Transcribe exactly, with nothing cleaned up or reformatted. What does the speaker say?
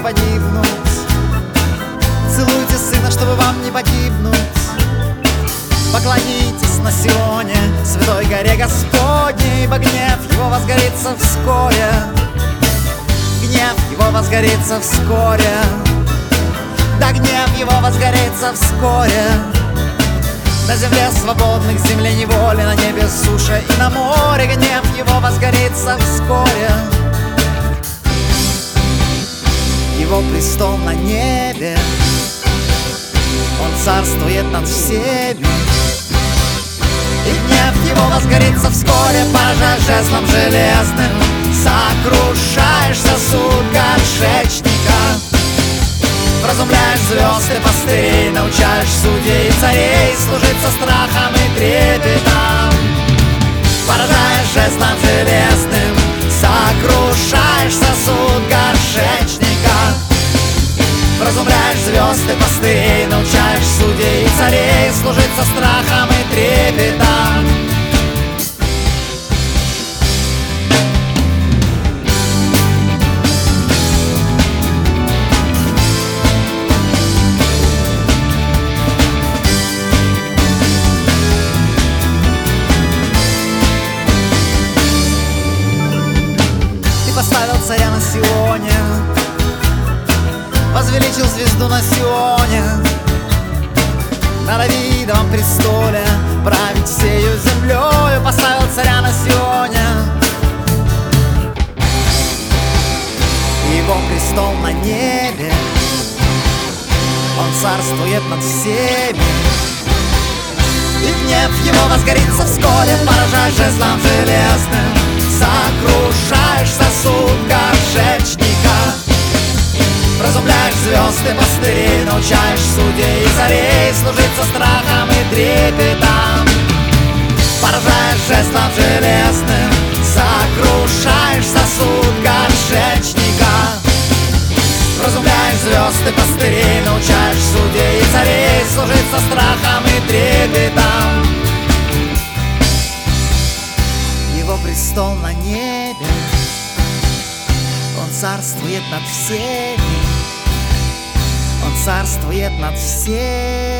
погибнуть. Целуйте сына, чтобы вам не погибнуть. Поклонитесь на Сионе святой горе Господней, ибо гнев его возгорится вскоре. Гнев его возгорится вскоре. Да гнев его возгорится вскоре. На земле свободных, земле неволи, на небе суше и на море гнев его возгорится вскоре. Его престол на небе, он царствует над всеми. И гнев его возгорится вскоре, поражаешь жезлом железным, сокрушаешь сосуд горшечника. Вразумляешь звезд и пастырей, научаешь судей и царей служить со страхом и трепетом. Поражаешь жезлом железным, сокрушаешь сосуд горшечника. Вразумляешь звезд и пастырей, научаешь судей и царей служить со страхом и трепетом. Поставил царя на Сионе, возвеличил звезду на Сионе. На Давидовом престоле править всею землею. Поставил царя на Сионе. Его престол на небе, он царствует над всеми. И гнев его возгорится вскоре, поражаешь жезлом железным, сокрушаешь сосуд горшечника. Вразумляешь звезд и пастырей, научаешь судей и царей служить со страхом и трепетом. Поражаешь жезлом железным, сокрушаешь сосуд горшечника. Вразумляешь звезд и пастырей, научаешь судей и царей служить со страхом и трепетом. Его престол на небе, он царствует над всеми. Он царствует над всеми.